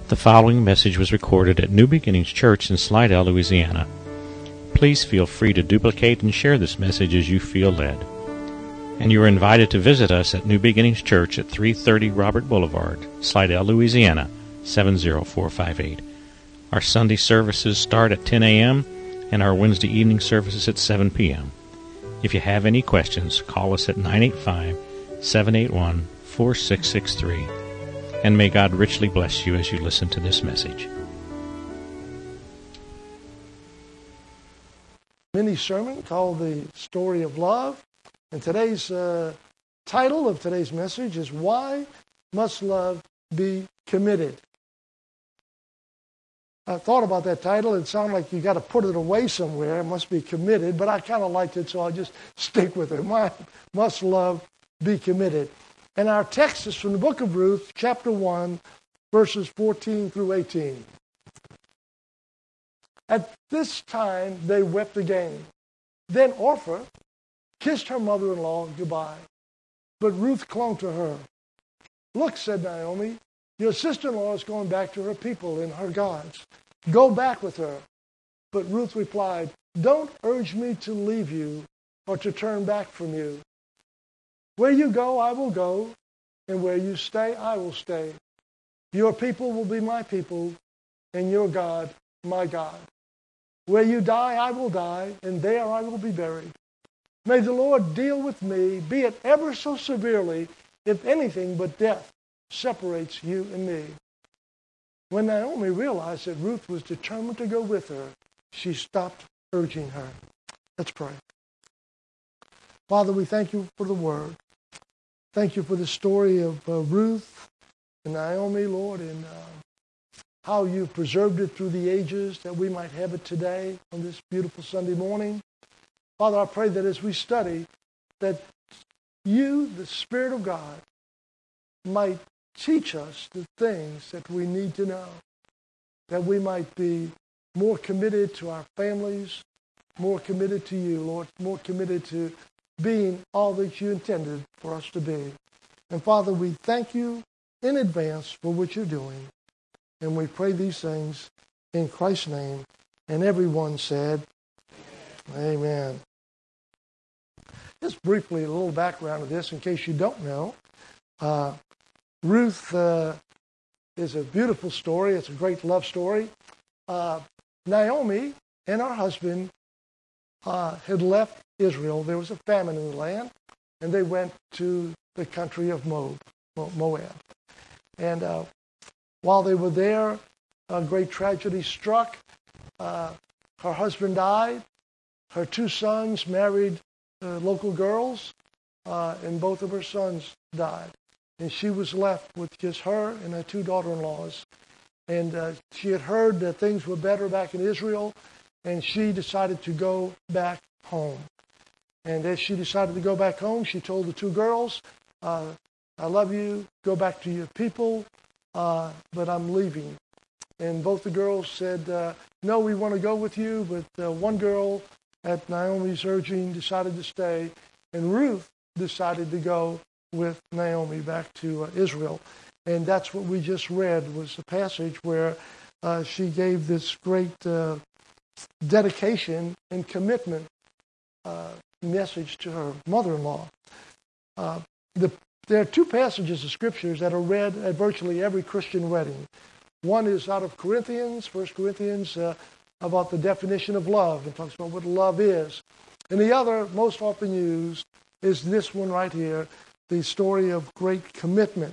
The following message was recorded at New Beginnings Church in Slidell, Louisiana. Please feel free to duplicate and share this message as you feel led. And you are invited to visit us at New Beginnings Church at 330 Robert Boulevard, Slidell, Louisiana, 70458. Our Sunday services start at 10 a.m. and our Wednesday evening services at 7 p.m. If you have any questions, call us at 985-781-4663. And may God richly bless you as you listen to this message. Mini sermon called The Story of Love. And today's title of today's message is Why Must Love Be Committed? I thought about that title. It sounded like you got to put it away somewhere. It must be committed, but I kind of liked it, so I'll just stick with it. Why must love be committed? And our text is from the book of Ruth, chapter 1, verses 14 through 18. At this time, they wept again. Then Orpah kissed her mother-in-law goodbye, but Ruth clung to her. "Look," said Naomi, "your sister-in-law is going back to her people and her gods. Go back with her." But Ruth replied, "Don't urge me to leave you or to turn back from you. Where you go, I will go, and where you stay, I will stay. Your people will be my people, and your God, my God. Where you die, I will die, and there I will be buried. May the Lord deal with me, be it ever so severely, if anything but death separates you and me." When Naomi realized that Ruth was determined to go with her, she stopped urging her. Let's pray. Father, we thank you for the word. Thank you for the story of Ruth and Naomi, Lord, and how you preserved it through the ages that we might have it today on this beautiful Sunday morning. Father, I pray that as we study, that you, the Spirit of God, might teach us the things that we need to know, that we might be more committed to our families, more committed to you, Lord, more committed to being all that you intended for us to be. And Father, we thank you in advance for what you're doing. And we pray these things in Christ's name. And everyone said, Amen. Just briefly, a little background of this in case you don't know. Ruth is a beautiful story. It's a great love story. Naomi and her husband had left Israel. There was a famine in the land, and they went to the country of Moab. And while they were there, a great tragedy struck. Her husband died. Her two sons married local girls, and both of her sons died. And she was left with just her and her two daughter-in-laws. And she had heard that things were better back in Israel, and she decided to go back home. And as she decided to go back home, she told the two girls, "I love you, go back to your people, but I'm leaving." And both the girls said, "No, we want to go with you." But one girl, at Naomi's urging, decided to stay. And Ruth decided to go with Naomi back to Israel. And that's what we just read, was a passage where she gave this great dedication and commitment message to her mother-in-law. There are two passages of scriptures that are read at virtually every Christian wedding. One is out of Corinthians, 1 Corinthians, about the definition of love. It talks about what love is. And the other, most often used, is this one right here, the story of great commitment.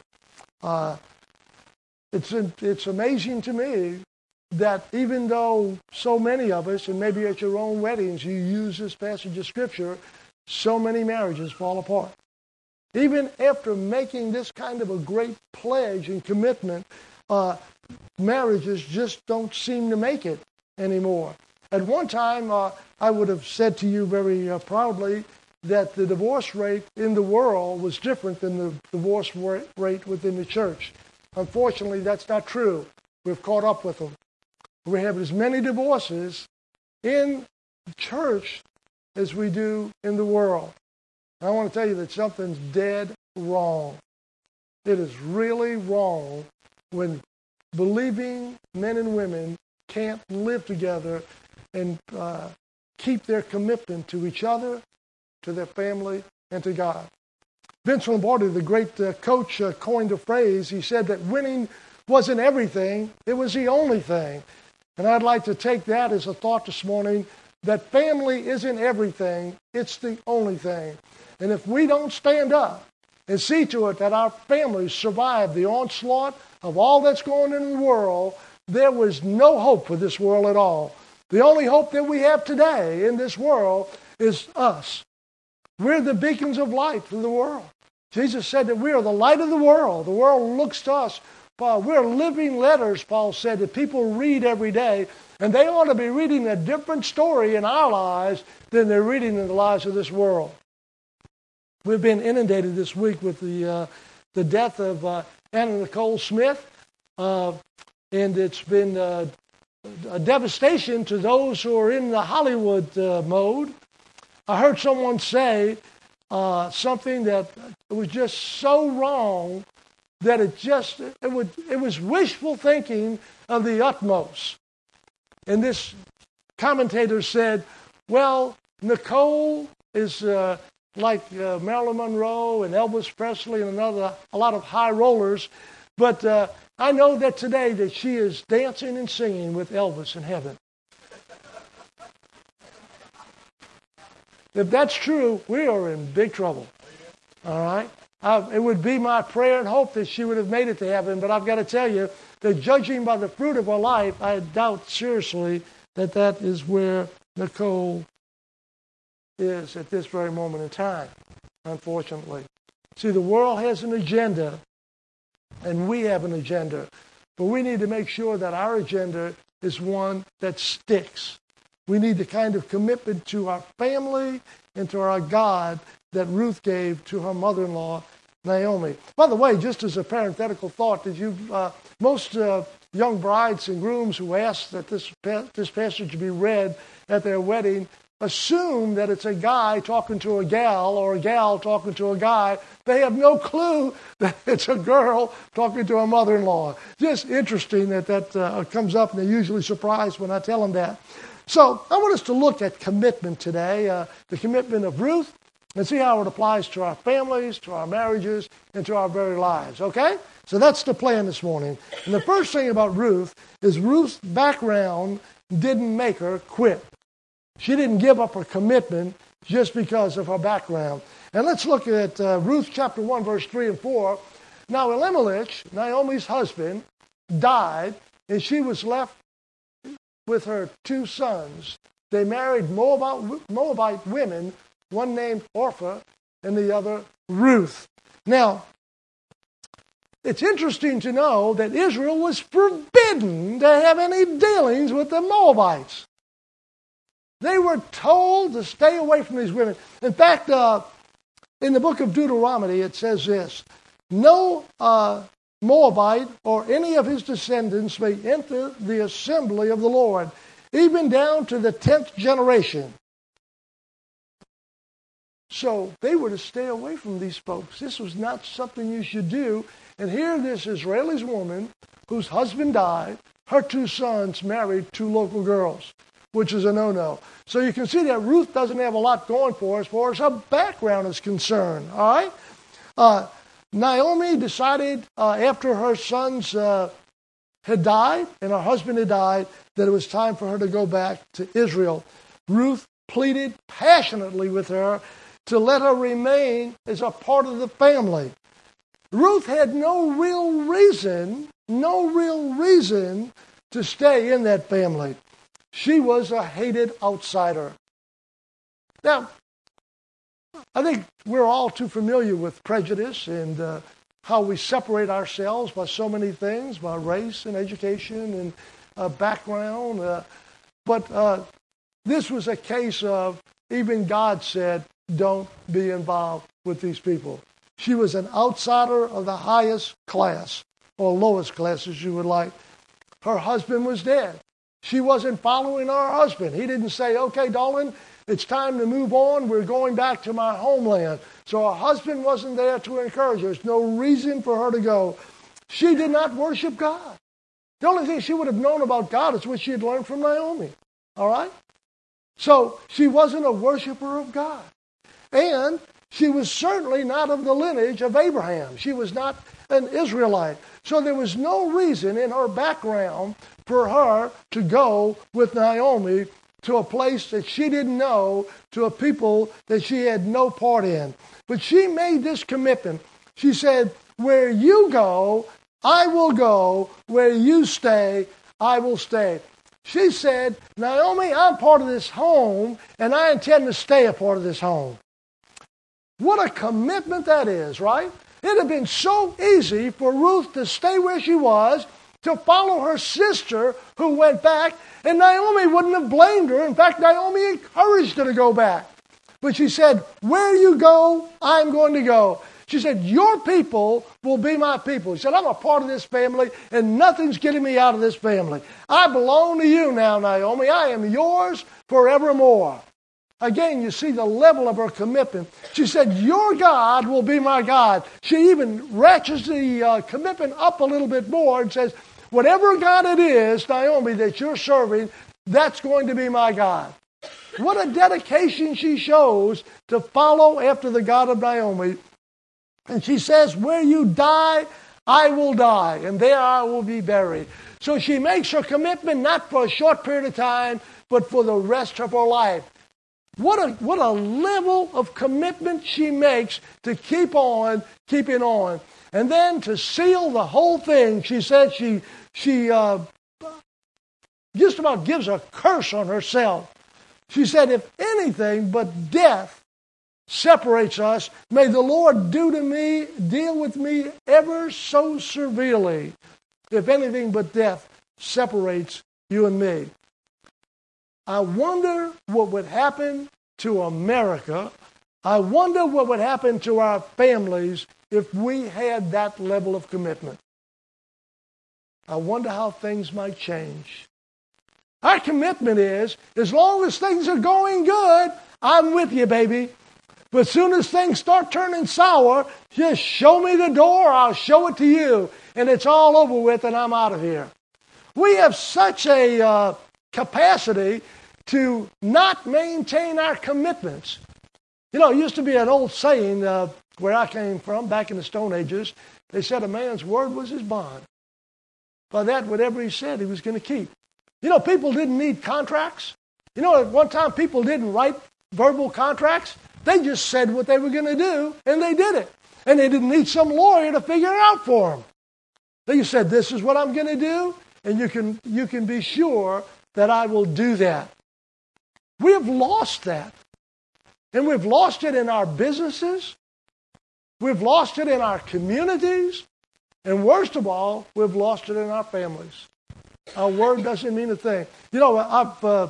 It's amazing to me that even though so many of us, and maybe at your own weddings, you use this passage of Scripture, so many marriages fall apart. Even after making this kind of a great pledge and commitment, marriages just don't seem to make it anymore. At one time, I would have said to you very proudly that the divorce rate in the world was different than the divorce rate within the church. Unfortunately, that's not true. We've caught up with them. We have as many divorces in church as we do in the world. I want to tell you that something's dead wrong. It is really wrong when believing men and women can't live together and keep their commitment to each other, to their family, and to God. Vince Lombardi, the great coach, coined a phrase. He said that winning wasn't everything, it was the only thing. And I'd like to take that as a thought this morning, that family isn't everything, it's the only thing. And if we don't stand up and see to it that our families survive the onslaught of all that's going on in the world, there was no hope for this world at all. The only hope that we have today in this world is us. We're the beacons of light to the world. Jesus said that we are the light of the world. The world looks to us. We're living letters, Paul said, that people read every day, and they ought to be reading a different story in our lives than they're reading in the lives of this world. We've been inundated this week with the death of Anna Nicole Smith, and it's been a devastation to those who are in the Hollywood mode. I heard someone say something that was just so wrong that it was wishful thinking of the utmost. And this commentator said, well, Nicole is like Marilyn Monroe and Elvis Presley and a lot of high rollers, but I know that today that she is dancing and singing with Elvis in heaven. If that's true, we are in big trouble. All right? It would be my prayer and hope that she would have made it to heaven, but I've got to tell you that judging by the fruit of her life, I doubt seriously that that is where Nicole is at this very moment in time, unfortunately. See, the world has an agenda, and we have an agenda, but we need to make sure that our agenda is one that sticks. We need the kind of commitment to our family and to our God that Ruth gave to her mother-in-law, Naomi. By the way, just as a parenthetical thought, most young brides and grooms who ask that this passage be read at their wedding assume that it's a guy talking to a gal or a gal talking to a guy. They have no clue that it's a girl talking to a mother-in-law. Just interesting that comes up, and they're usually surprised when I tell them that. So I want us to look at commitment today, the commitment of Ruth, and see how it applies to our families, to our marriages, and to our very lives, okay? So that's the plan this morning. And the first thing about Ruth is Ruth's background didn't make her quit. She didn't give up her commitment just because of her background. And let's look at Ruth chapter 1, verse 3 and 4. Now Elimelech, Naomi's husband, died, and she was left with her two sons. They married Moabite women, one named Orpah and the other Ruth. Now, it's interesting to know that Israel was forbidden to have any dealings with the Moabites. They were told to stay away from these women. In fact, in the book of Deuteronomy, it says this: no Moabite or any of his descendants may enter the assembly of the Lord, even down to the 10th generation. So they were to stay away from these folks. This was not something you should do. And here this Israeli woman, whose husband died, her two sons married two local girls, which is a no-no. So you can see that Ruth doesn't have a lot going for her as far as her background is concerned. All right? Naomi decided after her sons had died and her husband had died that it was time for her to go back to Israel. Ruth pleaded passionately with her to let her remain as a part of the family. Ruth had no real reason to stay in that family. She was a hated outsider. Now, I think we're all too familiar with prejudice and how we separate ourselves by so many things, by race and education and background. But this was a case of, even God said, don't be involved with these people. She was an outsider of the highest class, or lowest class as you would like. Her husband was dead. She wasn't following her husband. He didn't say, okay, darling, it's time to move on. We're going back to my homeland. So her husband wasn't there to encourage her. There's no reason for her to go. She did not worship God. The only thing she would have known about God is what she had learned from Naomi. All right? So she wasn't a worshiper of God. And she was certainly not of the lineage of Abraham. She was not an Israelite. So there was no reason in her background for her to go with Naomi to a place that she didn't know, to a people that she had no part in. But she made this commitment. She said, where you go, I will go. Where you stay, I will stay. She said, Naomi, I'm part of this home, and I intend to stay a part of this home. What a commitment that is, right? It would have been so easy for Ruth to stay where she was, to follow her sister who went back, and Naomi wouldn't have blamed her. In fact, Naomi encouraged her to go back. But she said, where you go, I'm going to go. She said, your people will be my people. She said, I'm a part of this family, and nothing's getting me out of this family. I belong to you now, Naomi. I am yours forevermore. Again, you see the level of her commitment. She said, your God will be my God. She even ratchets the commitment up a little bit more and says, whatever God it is, Naomi, that you're serving, that's going to be my God. What a dedication she shows to follow after the God of Naomi. And she says, where you die, I will die, and there I will be buried. So she makes her commitment not for a short period of time, but for the rest of her life. What a level of commitment she makes to keep on keeping on. And then to seal the whole thing, she said she just about gives a curse on herself. She said, if anything but death separates us, may the Lord deal with me ever so severely, if anything but death separates you and me. I wonder what would happen to America. I wonder what would happen to our families if we had that level of commitment. I wonder how things might change. Our commitment is, as long as things are going good, I'm with you, baby. But as soon as things start turning sour, just show me the door, I'll show it to you, and it's all over with, and I'm out of here. We have such a capacity to not maintain our commitments. You know, it used to be an old saying where I came from, back in the Stone Ages. They said a man's word was his bond. By that, whatever he said, he was going to keep. You know, people didn't need contracts. You know, at one time, people didn't write verbal contracts. They just said what they were going to do, and they did it. And they didn't need some lawyer to figure it out for them. They just said, this is what I'm going to do, and you can be sure that I will do that. We have lost that. And we've lost it in our businesses. We've lost it in our communities. And worst of all, we've lost it in our families. Our word doesn't mean a thing. You know, I've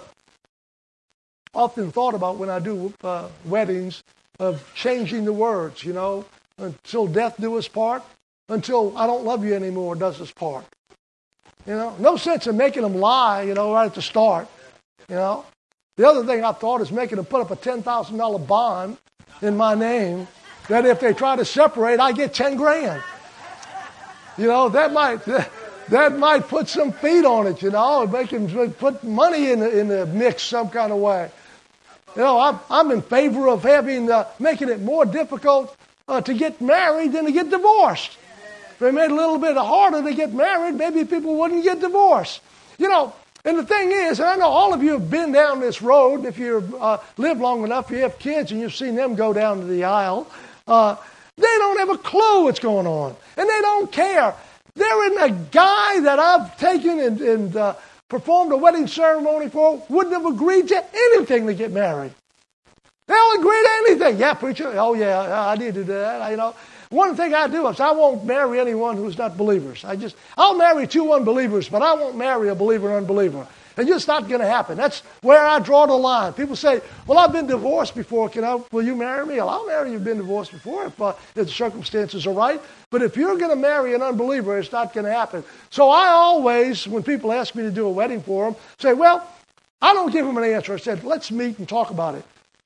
often thought about when I do weddings of changing the words, you know, until death do us part, until I don't love you anymore does us part. You know, no sense in making them lie, you know, right at the start, you know. The other thing I thought is making them put up a $10,000 bond in my name, that if they try to separate, I get $10,000. You know, that might put some feet on it, you know, make them put money in the mix some kind of way. You know, I'm in favor of making it more difficult to get married than to get divorced. If they made it a little bit harder to get married, maybe people wouldn't get divorced. You know, and the thing is, and I know all of you have been down this road, if you live long enough, you have kids and you've seen them go down to the aisle, they don't have a clue what's going on. And they don't care. There isn't a guy that I've taken and performed a wedding ceremony for wouldn't have agreed to anything to get married. They'll agree to anything. Yeah, preacher. Oh, yeah, I need to do that. You know, one thing I do is I won't marry anyone who's not believers. I'll marry 2 unbelievers, but I won't marry a believer or unbeliever. It's just not going to happen. That's where I draw the line. People say, well, I've been divorced before. Will you marry me? Well, I'll marry you. You've been divorced before if the circumstances are right. But if you're going to marry an unbeliever, it's not going to happen. So I always, when people ask me to do a wedding for them, say, well, I don't give them an answer. I said, let's meet and talk about it.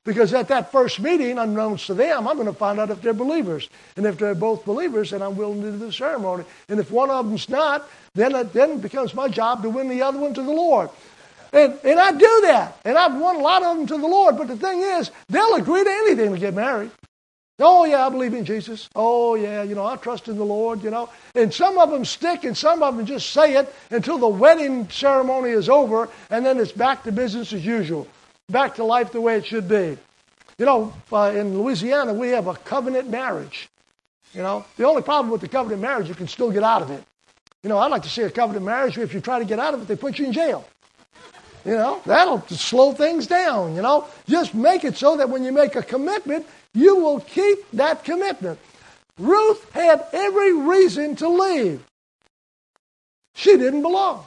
Because at that first meeting, unbeknownst to them, I'm going to find out if they're believers. And if they're both believers, then I'm willing to do the ceremony. And if one of them's not, then it becomes my job to win the other one to the Lord. And I do that. And I've won a lot of them to the Lord. But the thing is, they'll agree to anything to get married. Oh, yeah, I believe in Jesus. Oh, yeah, I trust in the Lord, And some of them stick and some of them just say it until the wedding ceremony is over, and then it's back to business as usual, back to life the way it should be. In Louisiana, we have a covenant marriage. The only problem with the covenant marriage, you can still get out of it. I'd like to see a covenant marriage where if you try to get out of it, they put you in jail. That'll slow things down, Just make it so that when you make a commitment, you will keep that commitment. Ruth had every reason to leave. She didn't belong.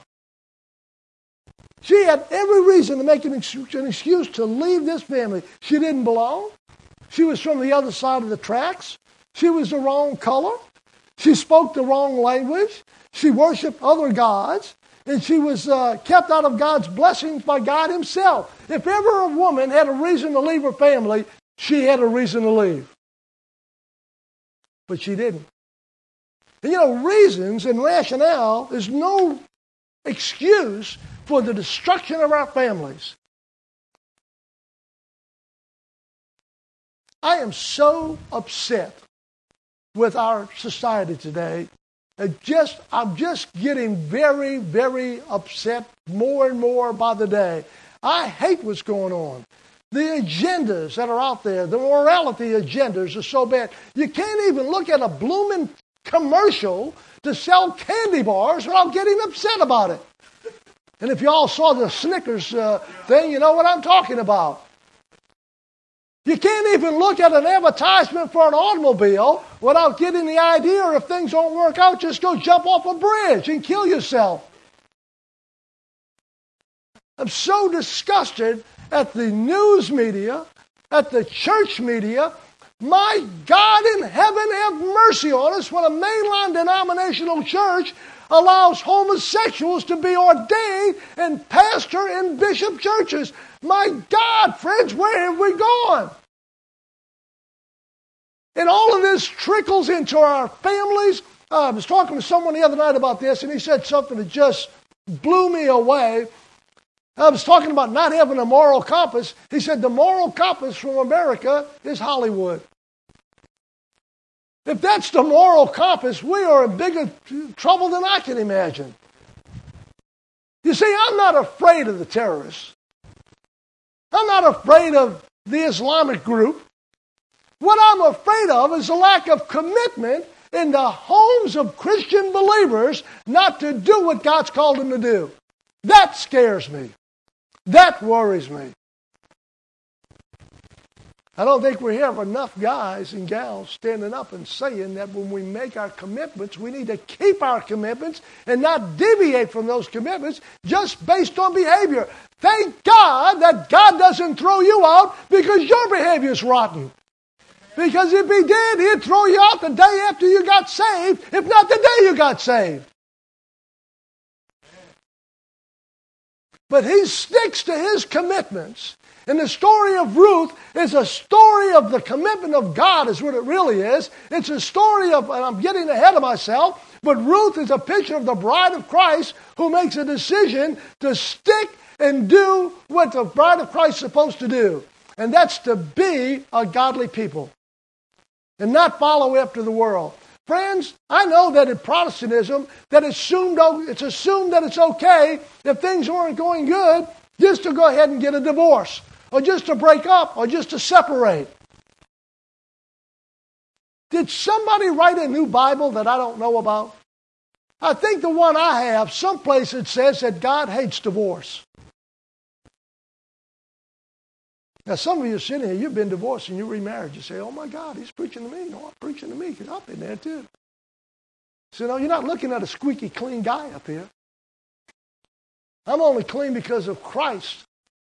She had every reason to make an excuse to leave this family. She didn't belong. She was from the other side of the tracks. She was the wrong color. She spoke the wrong language. She worshiped other gods. And she was kept out of God's blessings by God himself. If ever a woman had a reason to leave her family, she had a reason to leave. But she didn't. And reasons and rationale is no excuse for the destruction of our families. I am so upset with our society today. I'm just getting very, very upset more and more by the day. I hate what's going on. The agendas that are out there, the morality agendas are so bad. You can't even look at a blooming commercial to sell candy bars without getting upset about it. And if you all saw the Snickers thing, you know what I'm talking about. You can't even look at an advertisement for an automobile without getting the idea, or if things don't work out, just go jump off a bridge and kill yourself. I'm so disgusted at the news media, at the church media. My God in heaven, have mercy on us when a mainline denominational church allows homosexuals to be ordained and pastor in bishop churches. My God, friends, where have we gone? And all of this trickles into our families. I was talking to someone the other night about this, and he said something that just blew me away. I was talking about not having a moral compass. He said the moral compass from America is Hollywood. If that's the moral compass, we are in bigger trouble than I can imagine. You see, I'm not afraid of the terrorists. I'm not afraid of the Islamic group. What I'm afraid of is the lack of commitment in the homes of Christian believers not to do what God's called them to do. That scares me. That worries me. I don't think we have enough guys and gals standing up and saying that when we make our commitments, we need to keep our commitments and not deviate from those commitments just based on behavior. Thank God that God doesn't throw you out because your behavior is rotten. Because if he did, he'd throw you out the day after you got saved, if not the day you got saved. But he sticks to his commitments. And the story of Ruth is a story of the commitment of God, is what it really is. It's a story of, and I'm getting ahead of myself, but Ruth is a picture of the bride of Christ who makes a decision to stick and do what the bride of Christ is supposed to do. And that's to be a godly people and not follow after the world. Friends, I know that in Protestantism, that it's assumed that it's okay if things aren't going good just to go ahead and get a divorce, or just to break up, or just to separate. Did somebody write a new Bible that I don't know about? I think the one I have, someplace it says that God hates divorce. Now, some of you sitting here, you've been divorced and you remarried. You say, oh my God, he's preaching to me. No, I'm preaching to me because I've been there too. So, no, you're not looking at a squeaky clean guy up here. I'm only clean because of Christ.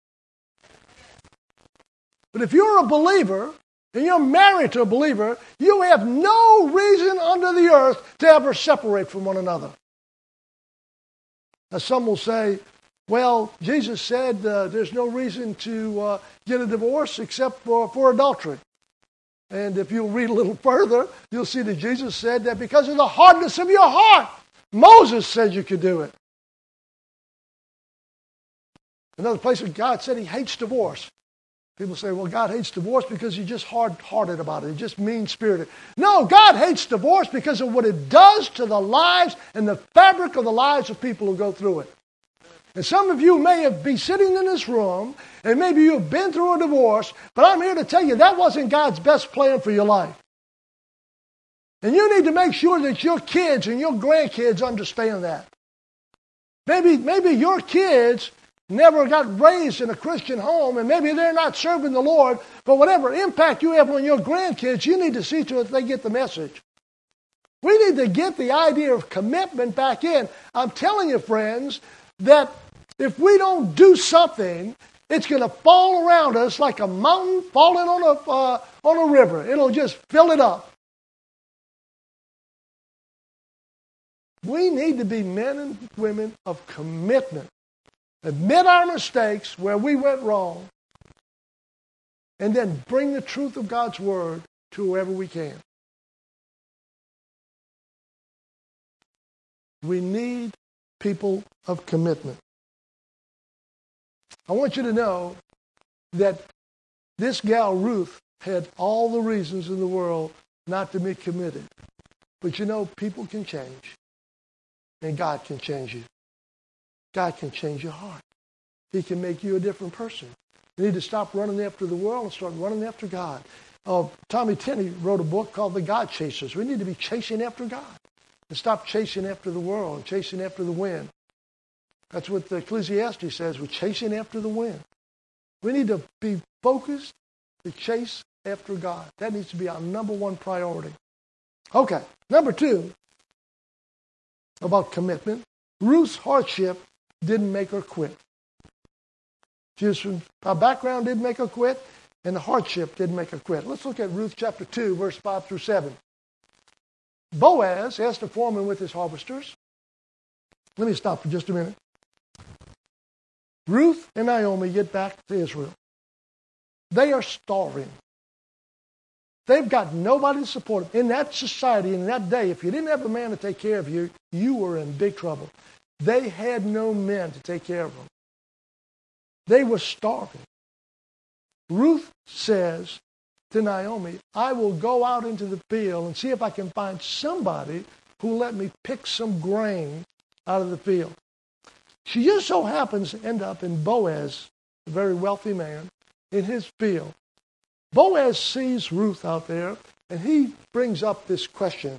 But if you're a believer and you're married to a believer, you have no reason under the earth to ever separate from one another. Now, some will say, Well, Jesus said there's no reason to get a divorce except for adultery. And if you'll read a little further, you'll see that Jesus said that because of the hardness of your heart, Moses said you could do it. Another place where God said he hates divorce. People say, well, God hates divorce because he's just hard-hearted about it. He's just mean-spirited. No, God hates divorce because of what it does to the lives and the fabric of the lives of people who go through it. And some of you may be sitting in this room, and maybe you've been through a divorce, but I'm here to tell you that wasn't God's best plan for your life. And you need to make sure that your kids and your grandkids understand that. Maybe your kids never got raised in a Christian home, and maybe they're not serving the Lord, but whatever impact you have on your grandkids, you need to see to it that they get the message. We need to get the idea of commitment back in. I'm telling you, friends, that if we don't do something, it's going to fall around us like a mountain falling on a river. It'll just fill it up. We need to be men and women of commitment. Admit our mistakes where we went wrong, and then bring the truth of God's Word to whoever we can. We need people of commitment. I want you to know that this gal, Ruth, had all the reasons in the world not to be committed. But you know, people can change. And God can change you. God can change your heart. He can make you a different person. You need to stop running after the world and start running after God. Tommy Tenney wrote a book called The God Chasers. We need to be chasing after God and stop chasing after the world and chasing after the wind. That's what the Ecclesiastes says. We're chasing after the wind. We need to be focused to chase after God. That needs to be our number one priority. Okay, number two, about commitment. Ruth's hardship didn't make her quit. Her background didn't make her quit, and the hardship didn't make her quit. Let's look at Ruth chapter 2, verse 5 through 7. Boaz asked the foreman with his harvesters. Let me stop for just a minute. Ruth and Naomi get back to Israel. They are starving. They've got nobody to support them. In that society, in that day, if you didn't have a man to take care of you, you were in big trouble. They had no men to take care of them. They were starving. Ruth says to Naomi, I will go out into the field and see if I can find somebody who will let me pick some grain out of the field. She just so happens to end up in Boaz, a very wealthy man, in his field. Boaz sees Ruth out there, and he brings up this question.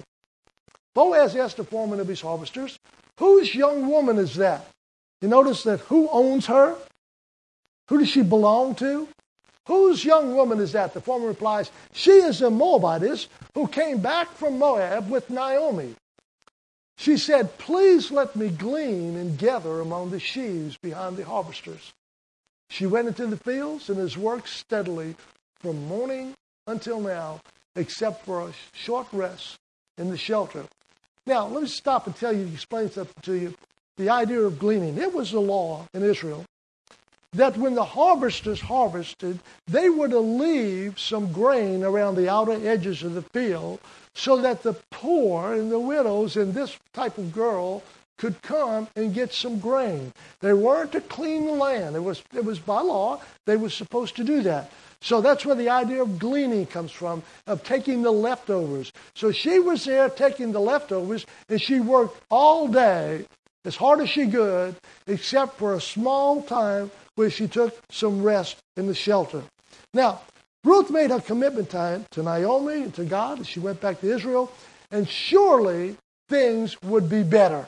Boaz asked the foreman of his harvesters, whose young woman is that? You notice that who owns her? Who does she belong to? Whose young woman is that? The foreman replies, she is a Moabitess who came back from Moab with Naomi. She said, please let me glean and gather among the sheaves behind the harvesters. She went into the fields and has worked steadily from morning until now, except for a short rest in the shelter. Now, let me stop and explain something to you. The idea of gleaning. It was the law in Israel that when the harvesters harvested, they were to leave some grain around the outer edges of the field so that the poor and the widows and this type of girl could come and get some grain. They weren't to clean the land. It was by law. They were supposed to do that. So that's where the idea of gleaning comes from, of taking the leftovers. So she was there taking the leftovers, and she worked all day as hard as she could, except for a small time where she took some rest in the shelter. Now, Ruth made her commitment to Naomi and to God as she went back to Israel, and surely things would be better.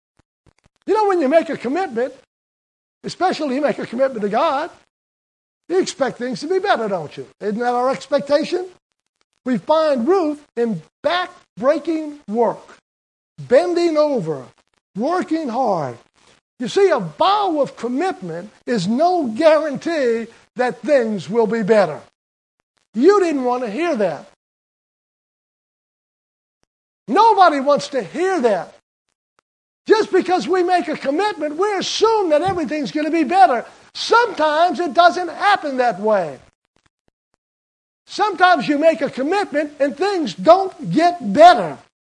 You know, when you make a commitment, especially you make a commitment to God, you expect things to be better, don't you? Isn't that our expectation? We find Ruth in back-breaking work, bending over, working hard. You see, a vow of commitment is no guarantee that things will be better. You didn't want to hear that. Nobody wants to hear that. Just because we make a commitment, we assume that everything's going to be better. Sometimes it doesn't happen that way. Sometimes you make a commitment and things don't get better.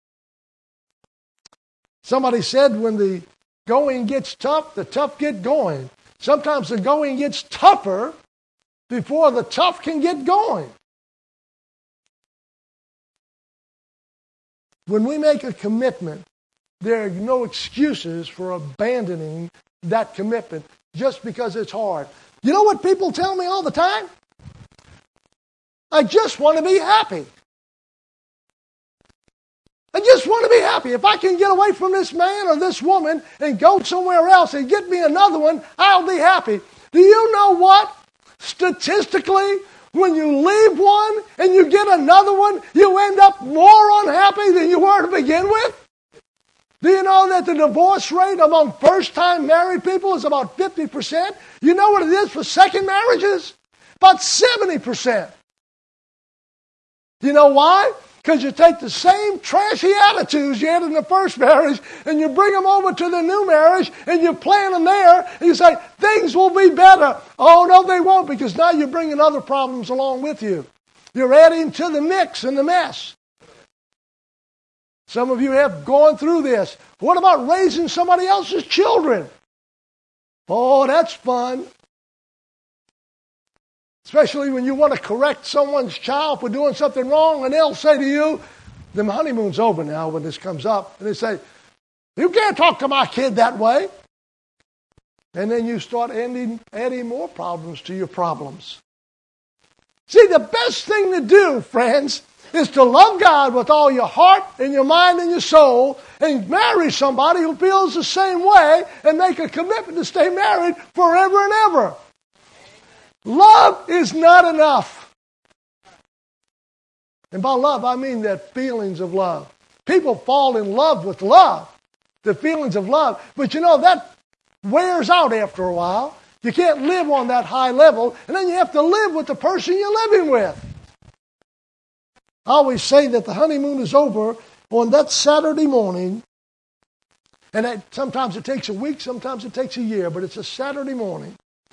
Somebody said when the going gets tough, the tough get going. Sometimes the going gets tougher before the tough can get going. When we make a commitment, there are no excuses for abandoning that commitment just because it's hard. You know what people tell me all the time? I just want to be happy. I just want to be happy. If I can get away from this man or this woman and go somewhere else and get me another one, I'll be happy. Do you know what? Statistically, when you leave one and you get another one, you end up more unhappy than you were to begin with? Do you know that the divorce rate among first-time married people is about 50%? You know what it is for second marriages? About 70%. You know why? Because you take the same trashy attitudes you had in the first marriage and you bring them over to the new marriage and you plant them there and you say, things will be better. Oh, no, they won't, because now you're bringing other problems along with you. You're adding to the mix and the mess. Some of you have gone through this. What about raising somebody else's children? Oh, that's fun. Especially when you want to correct someone's child for doing something wrong, and they'll say to you, the honeymoon's over now when this comes up, and they say, you can't talk to my kid that way. And then you start adding more problems to your problems. See, the best thing to do, friends, is to love God with all your heart and your mind and your soul and marry somebody who feels the same way and make a commitment to stay married forever and ever. Love is not enough. And by love, I mean that feelings of love. People fall in love with love, the feelings of love. But you know, that wears out after a while. You can't live on that high level, and then you have to live with the person you're living with. I always say that the honeymoon is over on that Saturday morning, and sometimes it takes a week, sometimes it takes a year, but it's a Saturday morning.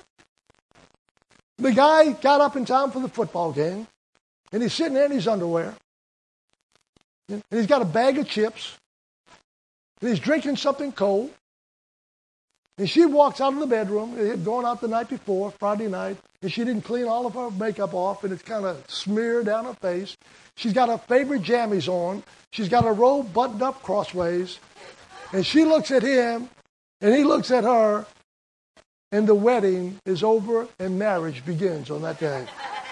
The guy got up in time for the football game, and he's sitting there in his underwear, and he's got a bag of chips, and he's drinking something cold, and she walks out of the bedroom. It had gone out the night before, Friday night, and she didn't clean all of her makeup off, and it's kind of smeared down her face. She's got her favorite jammies on. She's got her robe buttoned up crossways, and she looks at him, and he looks at her, and the wedding is over and marriage begins on that day.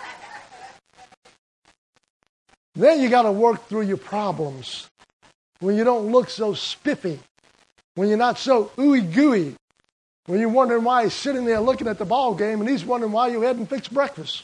Then you got to work through your problems when you don't look so spiffy, when you're not so ooey-gooey, when you're wondering why he's sitting there looking at the ball game and he's wondering why you hadn't fixed breakfast.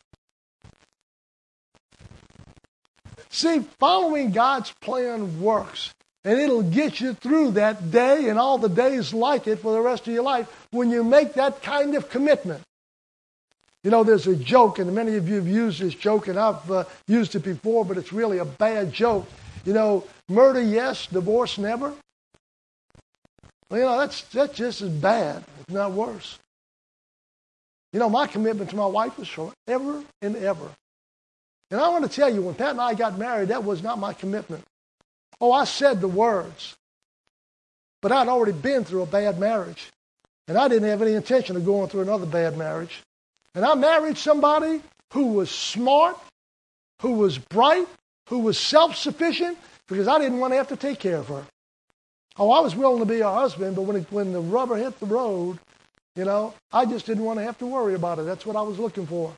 See, following God's plan works. And it'll get you through that day and all the days like it for the rest of your life when you make that kind of commitment. You know, there's a joke, and many of you have used this joke, and I've used it before, but it's really a bad joke. You know, murder yes, divorce never. Well, you know, that's just as bad, if not worse. You know, my commitment to my wife was forever and ever. And I want to tell you, when Pat and I got married, that was not my commitment. Oh, I said the words, but I'd already been through a bad marriage, and I didn't have any intention of going through another bad marriage. And I married somebody who was smart, who was bright, who was self-sufficient, because I didn't want to have to take care of her. Oh, I was willing to be her husband, but when the rubber hit the road, you know, I just didn't want to have to worry about it. That's what I was looking for.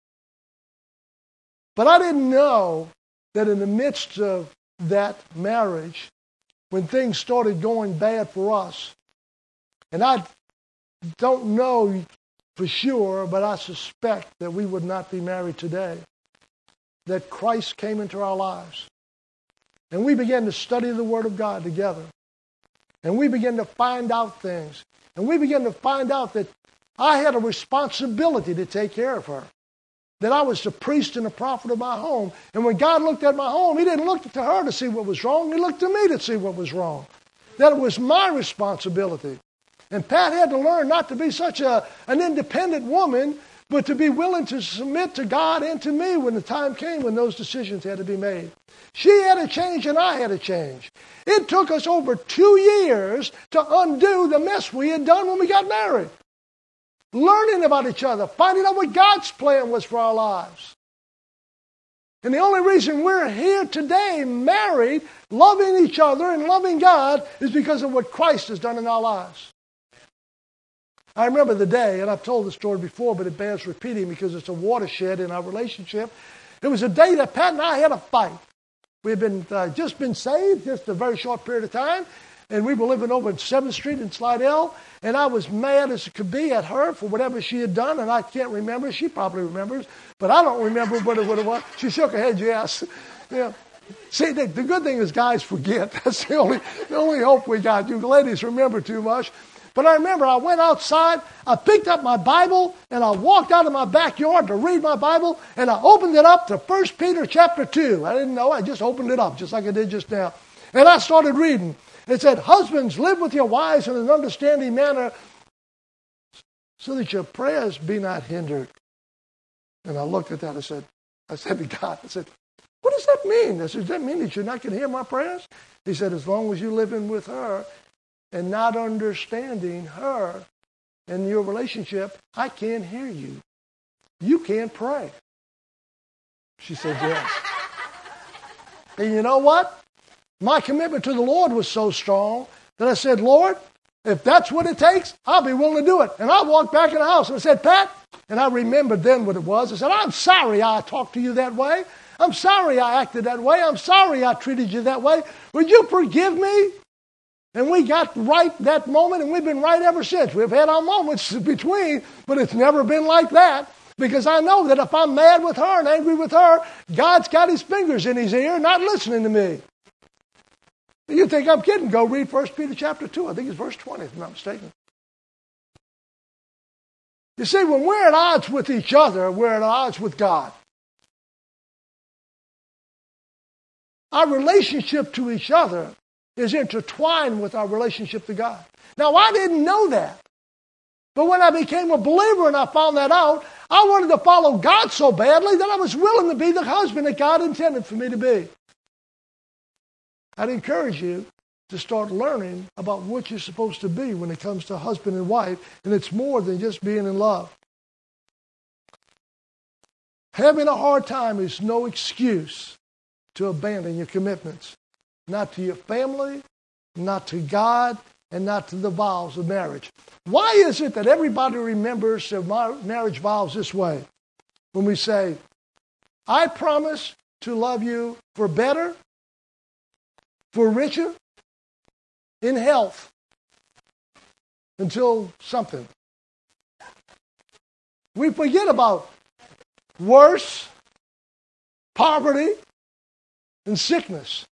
But I didn't know that in the midst of that marriage, when things started going bad for us, and I don't know for sure, but I suspect that we would not be married today, that Christ came into our lives. And we began to study the Word of God together. And we began to find out things. And we began to find out that I had a responsibility to take care of her. That I was the priest and the prophet of my home. And when God looked at my home, He didn't look to her to see what was wrong. He looked to me to see what was wrong. that it was my responsibility. And Pat had to learn not to be such an independent woman, but to be willing to submit to God and to me when the time came when those decisions had to be made. She had to change and I had to change. It took us over 2 years to undo the mess we had done when we got married. Learning about each other, finding out what God's plan was for our lives. And the only reason we're here today, married, loving each other and loving God, is because of what Christ has done in our lives. I remember the day, and I've told the story before, but it bears repeating because it's a watershed in our relationship. It was a day that Pat and I had a fight. We had been just been saved, just a very short period of time, and we were living over at 7th Street in Slidell, and I was mad as it could be at her for whatever she had done, and I can't remember. She probably remembers, but I don't remember what it was. She shook her head, yes. Yeah. See, the good thing is guys forget. That's the only hope we got. You ladies remember too much. But I remember I went outside, I picked up my Bible, and I walked out of my backyard to read my Bible, and I opened it up to 1 Peter chapter 2. I didn't know, I just opened it up, just like I did just now. And I started reading. It said, "Husbands, live with your wives in an understanding manner, so that your prayers be not hindered." And I looked at that, I said to God, "What does that mean?" I said, "Does that mean that you're not going to hear my prayers?" He said, "As long as you're living with her, and not understanding her and your relationship, I can't hear you. You can't pray." She said, "Yes." And you know what? My commitment to the Lord was so strong that I said, "Lord, if that's what it takes, I'll be willing to do it." And I walked back in the house and I said, "Pat," and I remembered then what it was. I said, "I'm sorry I talked to you that way. I'm sorry I acted that way. I'm sorry I treated you that way. Would you forgive me?" And we got right that moment, and we've been right ever since. We've had our moments between, but it's never been like that. Because I know that if I'm mad with her and angry with her, God's got his fingers in his ear, not listening to me. You think I'm kidding? Go read 1 Peter chapter 2. I think it's verse 20, if I'm not mistaken. You see, when we're at odds with each other, we're at odds with God. Our relationship to each other is intertwined with our relationship to God. Now, I didn't know that. But when I became a believer and I found that out, I wanted to follow God so badly that I was willing to be the husband that God intended for me to be. I'd encourage you to start learning about what you're supposed to be when it comes to husband and wife, and it's more than just being in love. Having a hard time is no excuse to abandon your commitments. Not to your family, not to God, and not to the vows of marriage. Why is it that everybody remembers their marriage vows this way? When we say, "I promise to love you for better, for richer, in health, until something." We forget about worse, poverty, and sickness.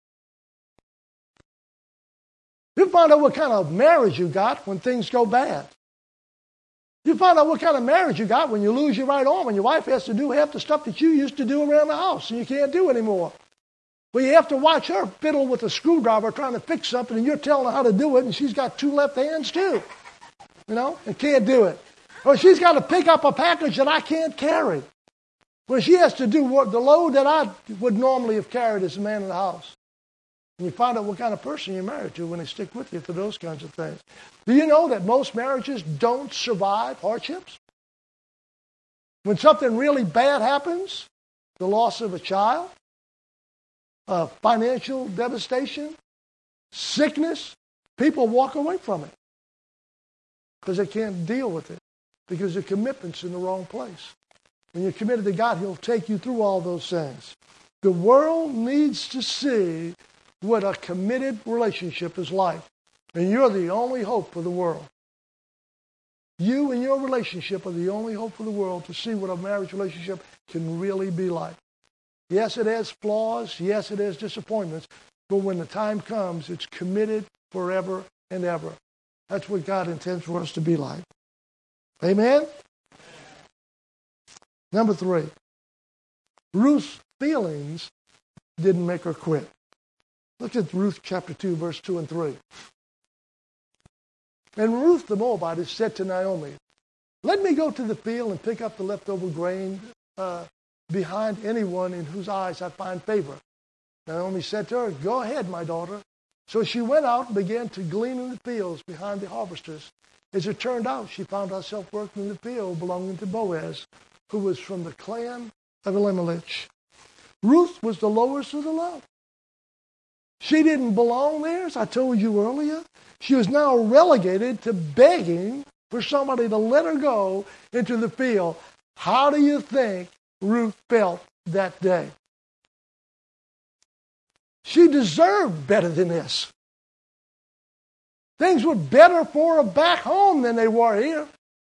You find out what kind of marriage you got when things go bad. You find out what kind of marriage you got when you lose your right arm and your wife has to do half the stuff that you used to do around the house and you can't do anymore. Well, you have to watch her fiddle with a screwdriver trying to fix something and you're telling her how to do it and she's got 2 left hands too, and can't do it. Or she's got to pick up a package that I can't carry. Well, she has to do the load that I would normally have carried as a man in the house. And you find out what kind of person you're married to when they stick with you for those kinds of things. Do you know that most marriages don't survive hardships? When something really bad happens, the loss of a child, financial devastation, sickness, people walk away from it because they can't deal with it because the commitment's in the wrong place. When you're committed to God, he'll take you through all those things. The world needs to see what a committed relationship is like. And you're the only hope for the world. You and your relationship are the only hope for the world to see what a marriage relationship can really be like. Yes, it has flaws. Yes, it has disappointments. But when the time comes, it's committed forever and ever. That's what God intends for us to be like. Amen? Number 3, Ruth's feelings didn't make her quit. Look at Ruth chapter 2, verse 2 and 3. And Ruth the Moabitess said to Naomi, let me go to the field and pick up the leftover grain behind anyone in whose eyes I find favor. Naomi said to her, go ahead, my daughter. So she went out and began to glean in the fields behind the harvesters. As it turned out, she found herself working in the field belonging to Boaz, who was from the clan of Elimelech. Ruth was the lowest of the low. She didn't belong there, as I told you earlier. She was now relegated to begging for somebody to let her go into the field. How do you think Ruth felt that day? She deserved better than this. Things were better for her back home than they were here.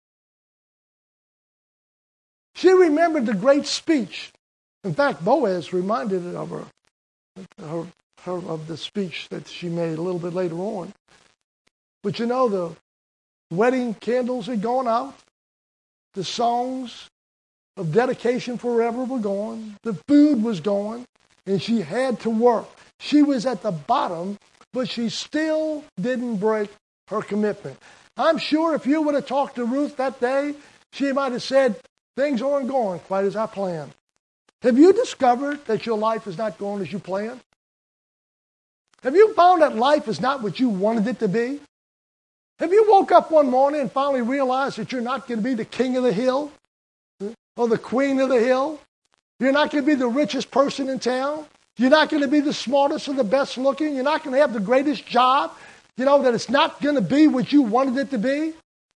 She remembered the great speech. In fact, Boaz reminded her of of the speech that she made a little bit later on. But you know, the wedding candles had gone out. The songs of dedication forever were gone. The food was gone. And she had to work. She was at the bottom, but she still didn't break her commitment. I'm sure if you would have talked to Ruth that day, she might have said, things aren't going quite as I planned. Have you discovered that your life is not going as you planned? Have you found that life is not what you wanted it to be? Have you woke up one morning and finally realized that you're not going to be the king of the hill or the queen of the hill? You're not going to be the richest person in town. You're not going to be the smartest or the best looking. You're not going to have the greatest job. You know, that it's not going to be what you wanted it to be.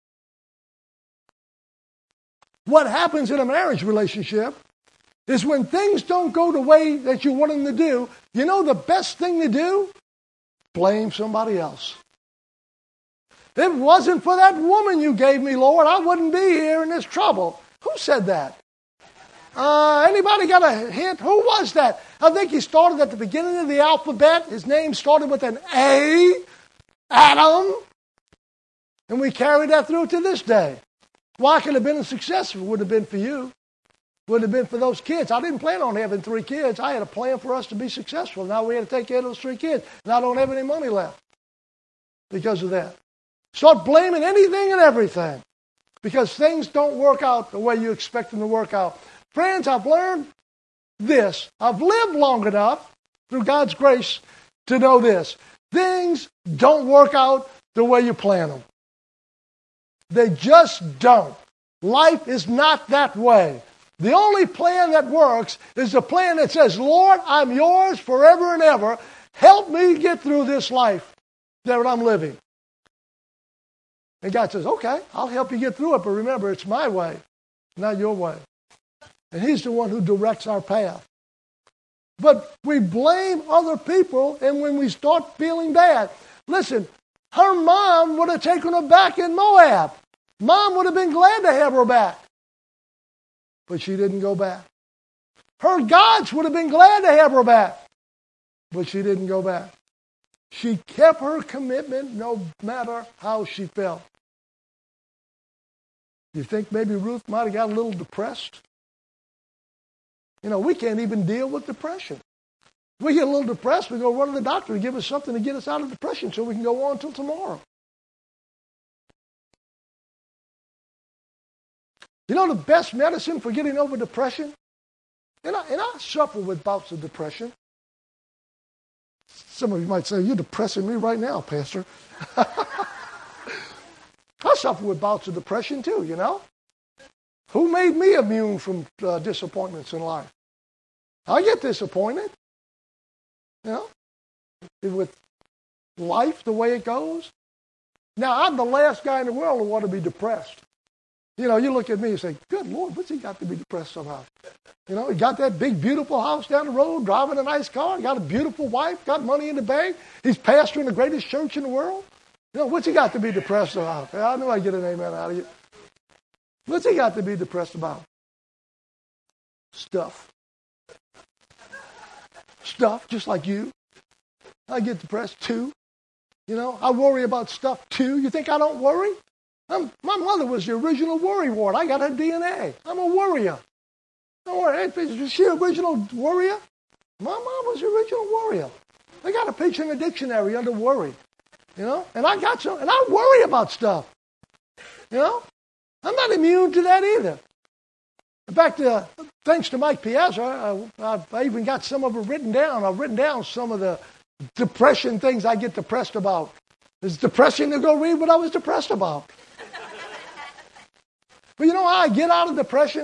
What happens in a marriage relationship is when things don't go the way that you want them to do, you know the best thing to do? Blame somebody else. If it wasn't for that woman you gave me, Lord, I wouldn't be here in this trouble. Who said that? Anybody got a hint? Who was that? I think he started at the beginning of the alphabet. His name started with an A, Adam. And we carried that through to this day. Well, I could have been a success if it would have been for you. Would have been for those kids. I didn't plan on having 3 kids. I had a plan for us to be successful. Now we had to take care of those 3 kids. And I don't have any money left because of that. Start blaming anything and everything because things don't work out the way you expect them to work out. Friends, I've learned this. I've lived long enough through God's grace to know this. Things don't work out the way you plan them. They just don't. Life is not that way. The only plan that works is the plan that says, Lord, I'm yours forever and ever. Help me get through this life that I'm living. And God says, okay, I'll help you get through it, but remember, it's my way, not your way. And He's the one who directs our path. But we blame other people, and when we start feeling bad, listen, her mom would have taken her back in Moab. Mom would have been glad to have her back. But she didn't go back. Her gods would have been glad to have her back. But she didn't go back. She kept her commitment no matter how she felt. You think maybe Ruth might have got a little depressed? You know, we can't even deal with depression. We get a little depressed, we go run to the doctor and give us something to get us out of depression so we can go on until tomorrow. You know the best medicine for getting over depression? And I suffer with bouts of depression. Some of you might say, you're depressing me right now, Pastor. I suffer with bouts of depression too, you know. Who made me immune from disappointments in life? I get disappointed. You know, with life the way it goes. Now, I'm the last guy in the world who want to be depressed. You know, you look at me and say, good Lord, what's he got to be depressed about? You know, he got that big, beautiful house down the road, driving a nice car, got a beautiful wife, got money in the bank. He's pastoring the greatest church in the world. You know, what's he got to be depressed about? I knew I'd get an amen out of you. What's he got to be depressed about? Stuff. Stuff, just like you. I get depressed too. You know, I worry about stuff too. You think I don't worry? My mother was the original worrywart. I got her DNA. I'm a worrier. Don't worry. Is she an original worrier? My mom was the original worrier. I got a picture in the dictionary under worry. And I got some, and I worry about stuff. I'm not immune to that either. In fact, thanks to Mike Piazza, I even got some of it written down. I've written down some of the depression things I get depressed about. It's depressing to go read what I was depressed about. But you know how I get out of depression?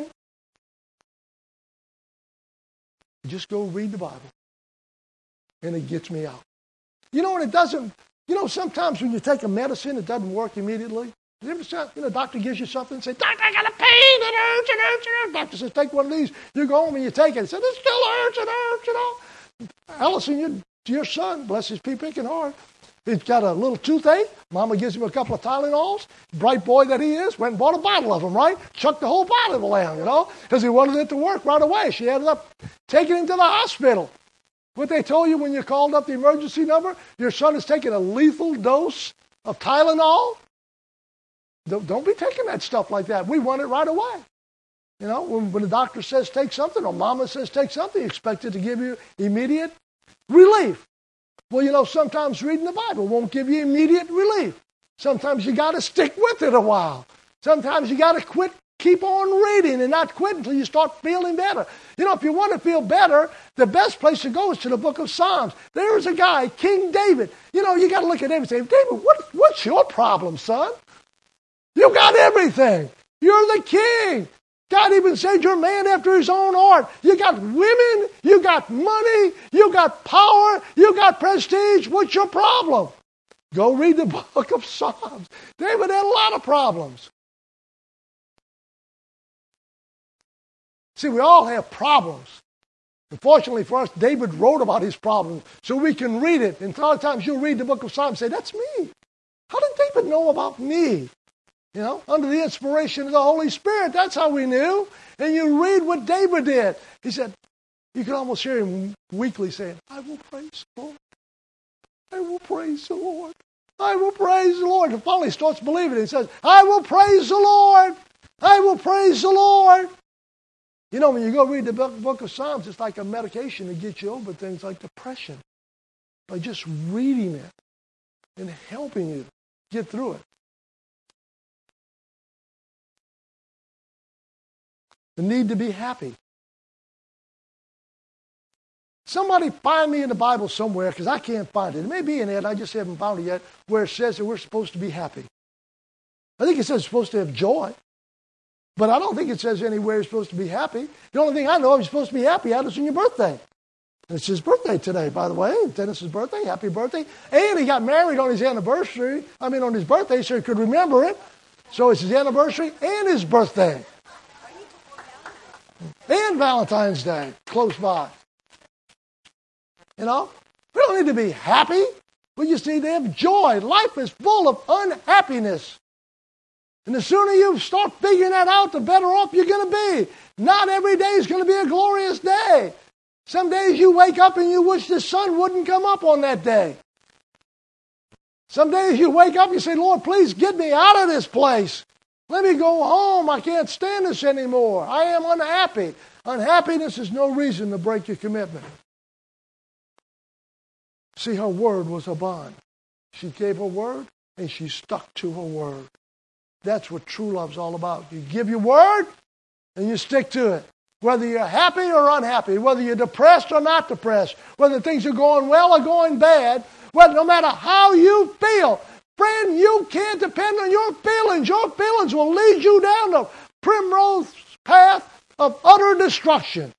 Just go read the Bible. And it gets me out. And it doesn't, sometimes when you take a medicine, it doesn't work immediately. The doctor gives you something and says, Doctor, I got a pain, it hurts, it hurts, it hurts. Doctor says, take one of these. You go home and you take it. It says, it still hurts, it hurts, Allison, your son, bless his pea-picking heart, he's got a little toothache. Mama gives him a couple of Tylenols. Bright boy that he is, went and bought a bottle of them, right? Chucked the whole bottle around, because he wanted it to work right away. She ended up taking him to the hospital. What they told you when you called up the emergency number, your son is taking a lethal dose of Tylenol. Don't be taking that stuff like that. We want it right away. When the doctor says take something or mama says take something, you expect it to give you immediate relief. Well, sometimes reading the Bible won't give you immediate relief. Sometimes you got to stick with it a while. Sometimes you got to keep on reading and not quit until you start feeling better. If you want to feel better, the best place to go is to the book of Psalms. There is a guy, King David. You got to look at him and say, David, what's your problem, son? You got everything. You're the king. God even said you're a man after his own heart. You got women. You got money. You got power. You got prestige. What's your problem? Go read the book of Psalms. David had a lot of problems. See, we all have problems. Unfortunately for us, David wrote about his problems so we can read it. And a lot of times you'll read the book of Psalms and say, that's me. How did David know about me? Under the inspiration of the Holy Spirit, that's how we knew. And you read what David did. He said, you can almost hear him weekly saying, I will praise the Lord. I will praise the Lord. I will praise the Lord. And finally he starts believing it. He says, I will praise the Lord. I will praise the Lord. When you go read the book of Psalms, it's like a medication to get you over things like depression. By just reading it and helping you get through it. The need to be happy. Somebody find me in the Bible somewhere, because I can't find it. It may be in it, I just haven't found it yet, where it says that we're supposed to be happy. I think it says we're supposed to have joy. But I don't think it says anywhere you're supposed to be happy. The only thing I know of you're supposed to be happy at is on your birthday. And it's his birthday today, by the way. Dennis's birthday. Happy birthday. And he got married on his anniversary. On his birthday, so he could remember it. So it's his anniversary and his birthday. And Valentine's Day, close by. We don't need to be happy. We just need to have joy. Life is full of unhappiness. And the sooner you start figuring that out, the better off you're going to be. Not every day is going to be a glorious day. Some days you wake up and you wish the sun wouldn't come up on that day. Some days you wake up and you say, Lord, please get me out of this place. Let me go home. I can't stand this anymore. I am unhappy. Unhappiness is no reason to break your commitment. See, her word was a bond. She gave her word and she stuck to her word. That's what true love's all about. You give your word and you stick to it. Whether you're happy or unhappy, whether you're depressed or not depressed, whether things are going well or going bad, whether no matter how you feel, friend, you can't depend on your feelings. Your feelings will lead you down the primrose path of utter destruction.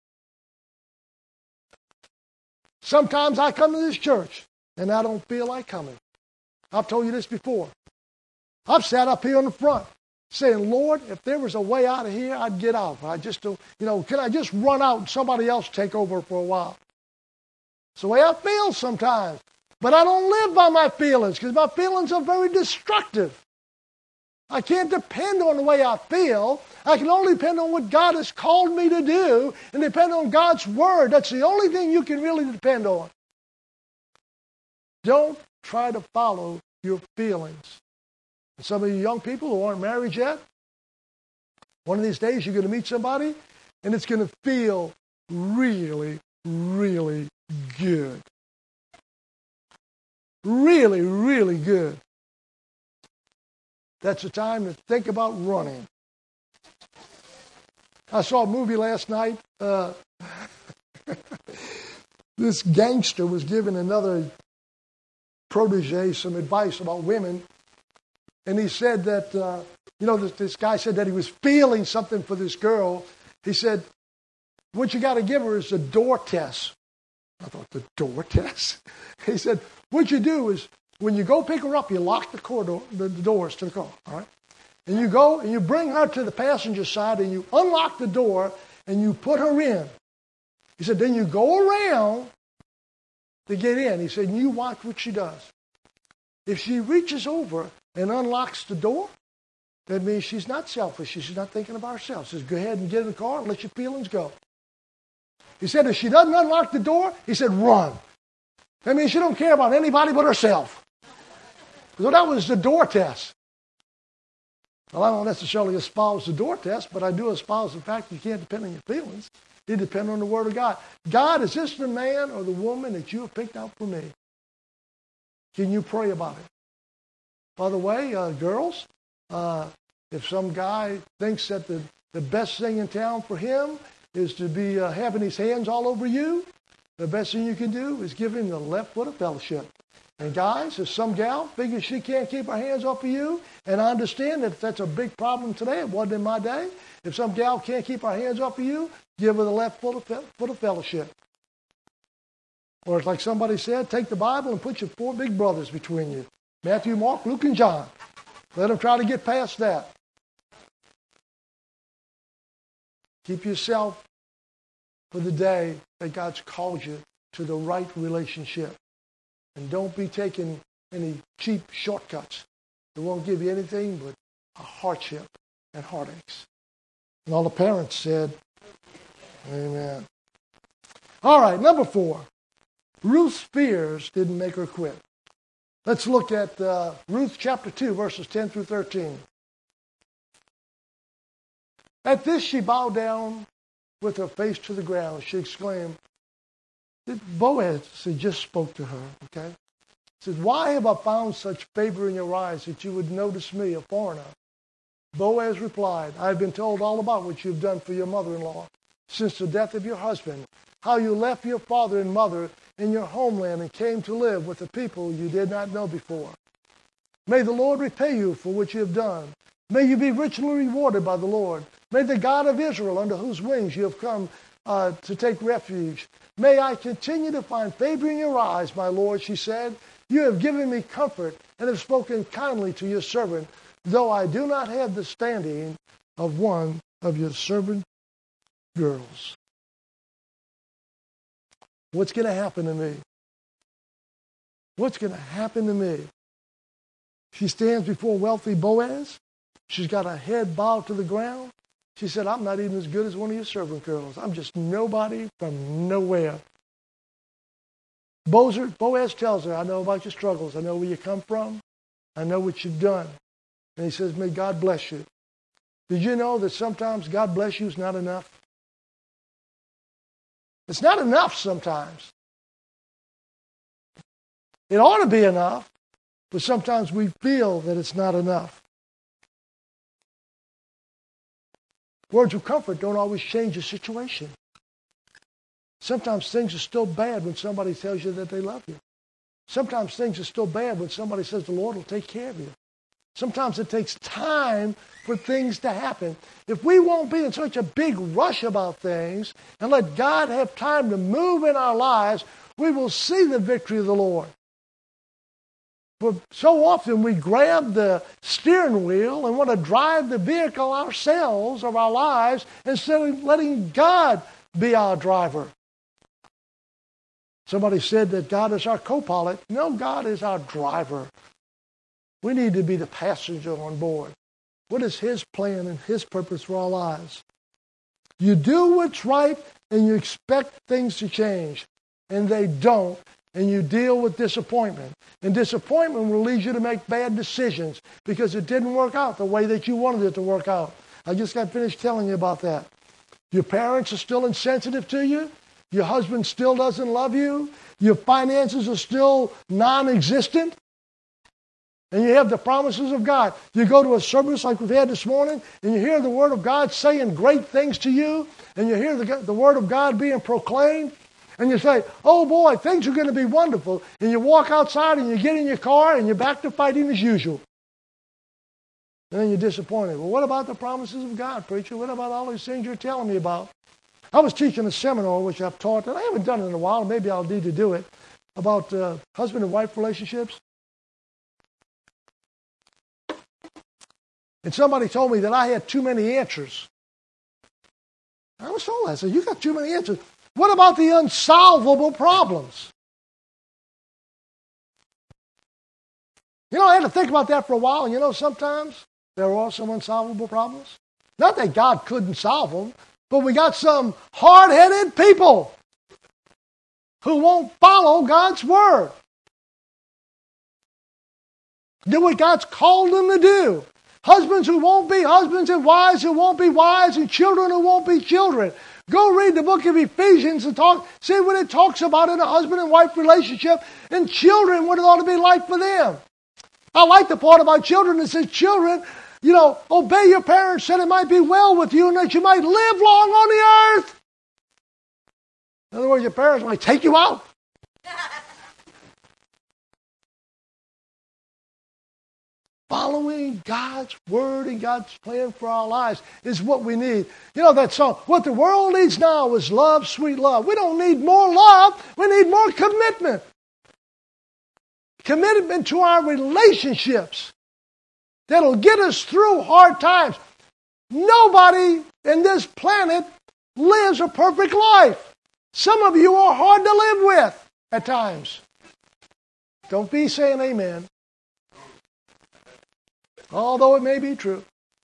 Sometimes I come to this church and I don't feel like coming. I've told you this before. I've sat up here in the front saying, Lord, if there was a way out of here, I'd get out. I just don't, can I just run out and somebody else take over for a while? It's the way I feel sometimes. But I don't live by my feelings because my feelings are very destructive. I can't depend on the way I feel. I can only depend on what God has called me to do and depend on God's word. That's the only thing you can really depend on. Don't try to follow your feelings. And some of you young people who aren't married yet, one of these days you're going to meet somebody and it's going to feel really, really good. really, really good. That's the time to think about running. I saw a movie last night. This gangster was giving another protege some advice about women. And he said that, this guy said that he was feeling something for this girl. He said, what you got to give her is a door test. I thought, the door test? He said, what you do is, when you go pick her up, you lock the doors to the car, all right? And you go and you bring her to the passenger side and you unlock the door and you put her in. He said, then you go around to get in. He said, and you watch what she does. If she reaches over and unlocks the door, that means she's not selfish. She's not thinking about herself. She says, go ahead and get in the car and let your feelings go. He said, if she doesn't unlock the door, he said, run. That means she don't care about anybody but herself. So that was the door test. Well, I don't necessarily espouse the door test, but I do espouse the fact that you can't depend on your feelings. You depend on the Word of God. God, is this the man or the woman that you have picked out for me? Can you pray about it? By the way, girls, if some guy thinks that the best thing in town for him is to be having his hands all over you, the best thing you can do is give him the left foot of fellowship. And guys, if some gal figures she can't keep her hands off of you, and I understand that that's a big problem today, it wasn't in my day. If some gal can't keep her hands off of you, give her the left foot of fellowship. Or it's like somebody said, take the Bible and put your 4 big brothers between you. Matthew, Mark, Luke, and John. Let them try to get past that. Keep yourself for the day that God's called you to the right relationship. And don't be taking any cheap shortcuts. It won't give you anything but a hardship and heartaches. And all the parents said, amen. All right, number 4. Ruth's fears didn't make her quit. Let's look at Ruth chapter 2, verses 10 through 13. At this she bowed down with her face to the ground. She exclaimed, Boaz just spoke to her, okay? He said, why have I found such favor in your eyes that you would notice me, a foreigner? Boaz replied, I have been told all about what you've done for your mother-in-law since the death of your husband, how you left your father and mother in your homeland and came to live with a people you did not know before. May the Lord repay you for what you have done. May you be richly rewarded by the Lord. May the God of Israel, under whose wings you have come to take refuge, may I continue to find favor in your eyes, my Lord, she said. You have given me comfort and have spoken kindly to your servant, though I do not have the standing of one of your servant girls. What's going to happen to me? What's going to happen to me? She stands before wealthy Boaz. She's got her head bowed to the ground. She said, I'm not even as good as one of your servant girls. I'm just nobody from nowhere. Boaz tells her, I know about your struggles. I know where you come from. I know what you've done. And he says, may God bless you. Did you know that sometimes God bless you is not enough? It's not enough sometimes. It ought to be enough, but sometimes we feel that it's not enough. Words of comfort don't always change the situation. Sometimes things are still bad when somebody tells you that they love you. Sometimes things are still bad when somebody says the Lord will take care of you. Sometimes it takes time for things to happen. If we won't be in such a big rush about things and let God have time to move in our lives, we will see the victory of the Lord. But so often we grab the steering wheel and want to drive the vehicle ourselves of our lives instead of letting God be our driver. Somebody said that God is our co-pilot. No, God is our driver. We need to be the passenger on board. What is His plan and His purpose for our lives? You do what's right and you expect things to change, and they don't, and you deal with disappointment. And disappointment will lead you to make bad decisions because it didn't work out the way that you wanted it to work out. I just got finished telling you about that. Your parents are still insensitive to you. Your husband still doesn't love you. your finances are still non-existent, and you have the promises of God. You go to a service like we've had this morning, and you hear the Word of God saying great things to you, and you hear the Word of God being proclaimed, and you say, oh boy, things are going to be wonderful. And you walk outside and you get in your car and you're back to fighting as usual. And then you're disappointed. Well, what about the promises of God, preacher? What about all these things you're telling me about? I was teaching a seminar, which I've taught, and I haven't done it in a while. Maybe I'll need to do it, about husband and wife relationships. And somebody told me that I had too many answers. I was told that. I said, you got too many answers. What about the unsolvable problems? You know, I had to think about that for a while, and you know, sometimes there are some unsolvable problems. Not that God couldn't solve them, but we got some hard-headed people who won't follow God's word. Do what God's called them to do. Husbands who won't be husbands, and wives who won't be wives, and children who won't be children. Go read the book of Ephesians and see what it talks about in a husband and wife relationship, and children, what it ought to be like for them. I like the part about children that says, children, you know, obey your parents that it might be well with you and that you might live long on the earth. In other words, your parents might take you out. Following God's word and God's plan for our lives is what we need. You know that song, what the world needs now is love, sweet love. We don't need more love. We need more commitment. Commitment to our relationships that'll get us through hard times. Nobody in this planet lives a perfect life. Some of you are hard to live with at times. Don't be saying amen. Although it may be true.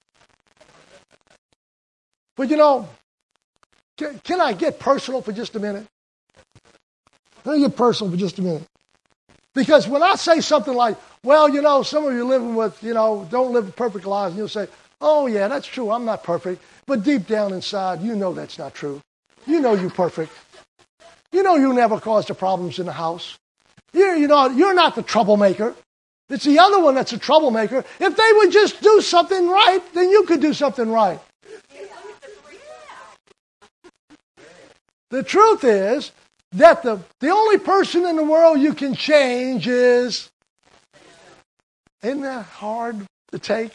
But you know, can I get personal for just a minute? Let me get personal for just a minute. Because when I say something like, well, you know, some of you living with, you know, don't live perfect lives, and you'll say, oh yeah, that's true, I'm not perfect. But deep down inside, you know that's not true. You know you're perfect. You know you never caused the problems in the house. You know, you're not the troublemaker. It's the other one that's a troublemaker. If they would just do something right, then you could do something right. The truth is that the only person in the world you can change is, isn't that hard to take?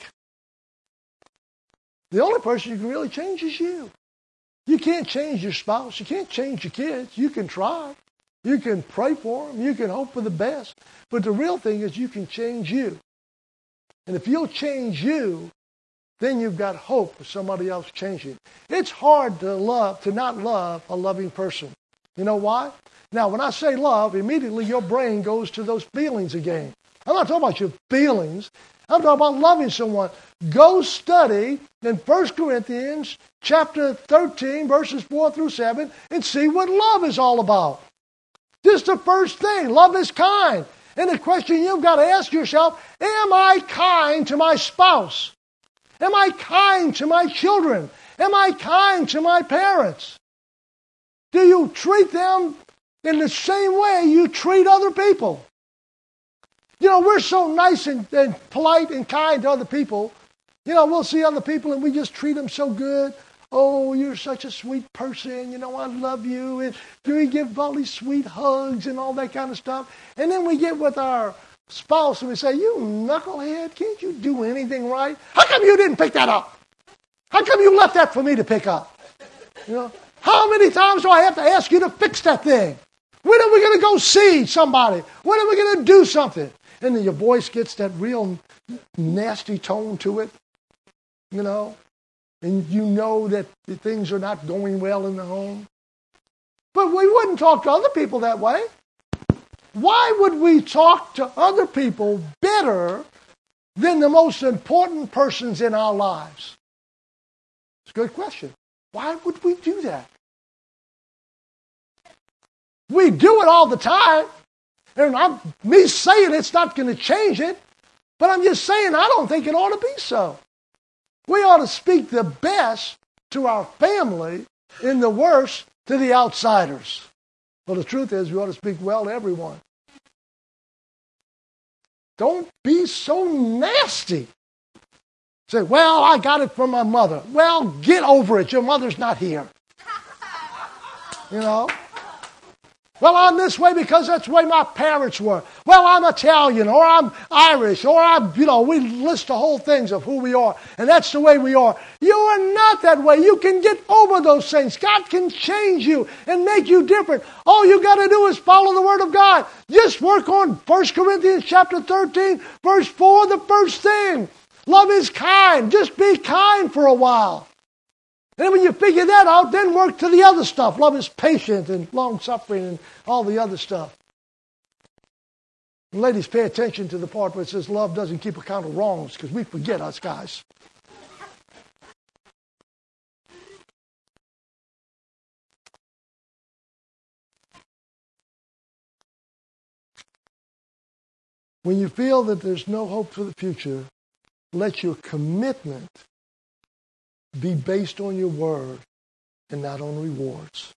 The only person you can really change is you. You can't change your spouse. You can't change your kids. You can try. You can pray for them. You can hope for the best. But the real thing is you can change you. And if you'll change you, then you've got hope for somebody else changing. It's hard to not love a loving person. You know why? Now, when I say love, immediately your brain goes to those feelings again. I'm not talking about your feelings. I'm talking about loving someone. Go study in 1 Corinthians chapter 13, verses 4 through 7, and see what love is all about. This is the first thing. Love is kind. And the question you've got to ask yourself, am I kind to my spouse? Am I kind to my children? Am I kind to my parents? Do you treat them in the same way you treat other people? You know, we're so nice and polite and kind to other people. You know, we'll see other people and we just treat them so good. Oh, you're such a sweet person. You know, I love you. And we give all these sweet hugs and all that kind of stuff. And then we get with our spouse and we say, you knucklehead, can't you do anything right? How come you didn't pick that up? How come you left that for me to pick up? You know, how many times do I have to ask you to fix that thing? When are we going to go see somebody? When are we going to do something? And then your voice gets that real nasty tone to it, you know. And you know that the things are not going well in the home. But we wouldn't talk to other people that way. Why would we talk to other people better than the most important persons in our lives? It's a good question. Why would we do that? We do it all the time. And me saying it's not going to change it. But I'm just saying I don't think it ought to be so. We ought to speak the best to our family and the worst to the outsiders. Well, the truth is we ought to speak well to everyone. Don't be so nasty. Say, well, I got it from my mother. Well, get over it. Your mother's not here. You know? Well, I'm this way because that's the way my parents were. Well, I'm Italian, or I'm Irish, or we list the whole things of who we are, and that's the way we are. You are not that way. You can get over those things. God can change you and make you different. All you got to do is follow the Word of God. Just work on 1 Corinthians chapter 13, verse 4, the first thing. Love is kind. Just be kind for a while. And when you figure that out, then work to the other stuff. Love is patient and long-suffering and all the other stuff. And ladies, pay attention to the part where it says love doesn't keep account of wrongs, because we forget us guys. When you feel that there's no hope for the future, let your commitment be based on your word and not on rewards.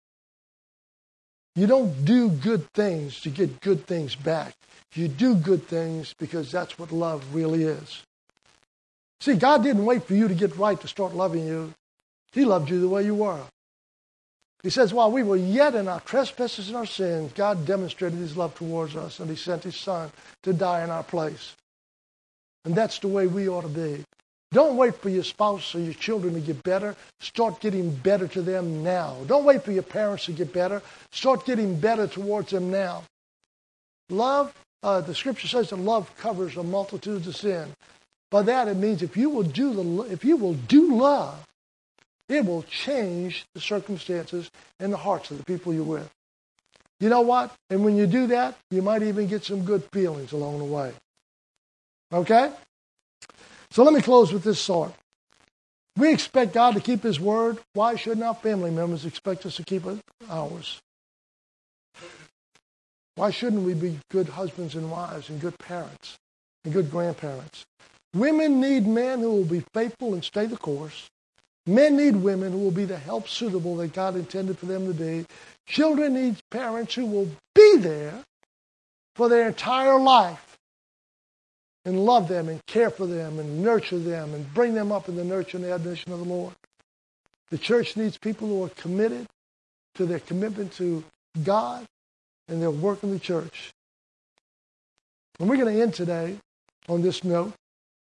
You don't do good things to get good things back. You do good things because that's what love really is. See, God didn't wait for you to get right to start loving you. He loved you the way you were. He says, while we were yet in our trespasses and our sins, God demonstrated His love towards us, and He sent His Son to die in our place. And that's the way we ought to be. Don't wait for your spouse or your children to get better. Start getting better to them now. Don't wait for your parents to get better. Start getting better towards them now. Love, the Scripture says that love covers a multitude of sin. By that it means if you will do love, it will change the circumstances and the hearts of the people you're with. You know what? And when you do that, you might even get some good feelings along the way. Okay? So let me close with this thought. We expect God to keep His word. Why shouldn't our family members expect us to keep ours? Why shouldn't we be good husbands and wives and good parents and good grandparents? Women need men who will be faithful and stay the course. Men need women who will be the help suitable that God intended for them to be. Children need parents who will be there for their entire life and love them and care for them and nurture them and bring them up in the nurture and the admonition of the Lord. The church needs people who are committed to their commitment to God and their work in the church. And we're going to end today on this note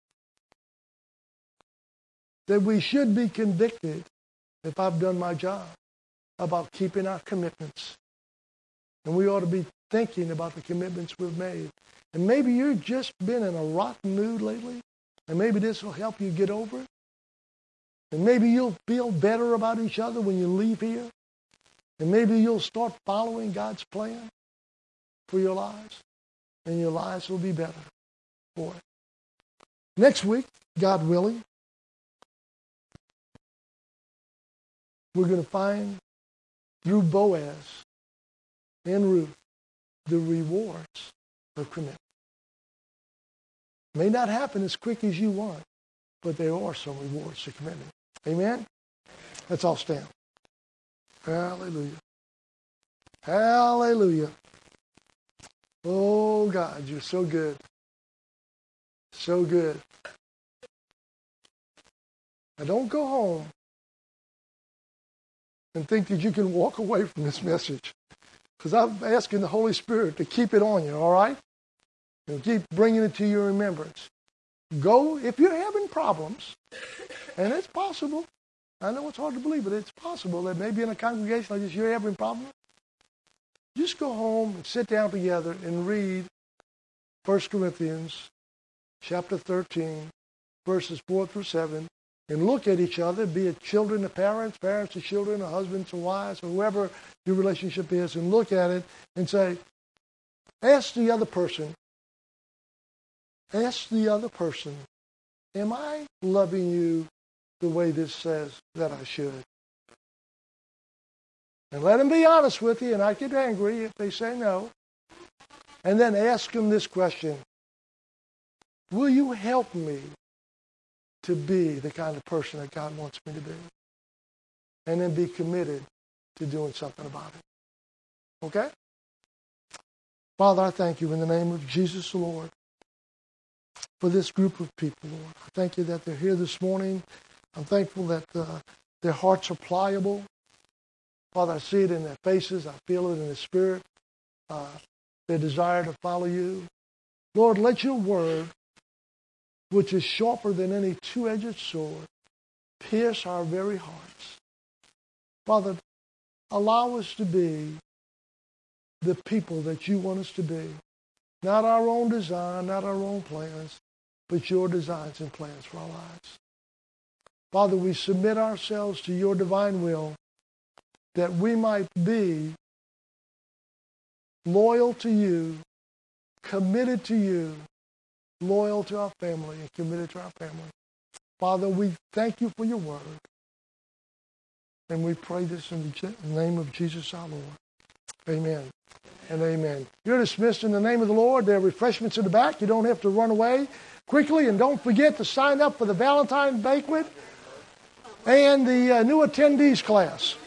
that we should be convicted, if I've done my job, about keeping our commitments. And we ought to be thinking about the commitments we've made. And maybe you've just been in a rotten mood lately, and maybe this will help you get over it. And maybe you'll feel better about each other when you leave here. And maybe you'll start following God's plan for your lives, and your lives will be better for it. Next week, God willing, we're going to find through Boaz and Ruth the rewards of commitment. May not happen as quick as you want, but there are some rewards to commitment. Amen? Let's all stand. Hallelujah. Hallelujah. Oh, God, you're so good. So good. Now, don't go home and think that you can walk away from this message, because I'm asking the Holy Spirit to keep it on you, all right? And keep bringing it to your remembrance. Go, if you're having problems, and it's possible. I know it's hard to believe, but it's possible that maybe in a congregation like this you're having problems. Just go home and sit down together and read 1 Corinthians chapter 13, verses 4 through 7, and look at each other, be it children to parents, parents to children, or husbands to wives, or whoever your relationship is, and look at it and say, ask the other person, am I loving you the way this says that I should? And let them be honest with you, and I get angry if they say no. And then ask them this question: will you help me to be the kind of person that God wants me to be? And then be committed to doing something about it. Okay? Father, I thank you in the name of Jesus, the Lord, for this group of people, Lord. I thank you that they're here this morning. I'm thankful that their hearts are pliable. Father, I see it in their faces. I feel it in their spirit. Their desire to follow you. Lord, let your word, which is sharper than any two-edged sword, pierce our very hearts. Father, allow us to be the people that you want us to be. Not our own design, not our own plans, but your designs and plans for our lives. Father, we submit ourselves to your divine will that we might be loyal to you, committed to you, loyal to our family, and committed to our family. Father, we thank you for your word. And we pray this in the name of Jesus our Lord. Amen and amen. You're dismissed in the name of the Lord. There are refreshments in the back. You don't have to run away quickly. And don't forget to sign up for the Valentine banquet and the new attendees class.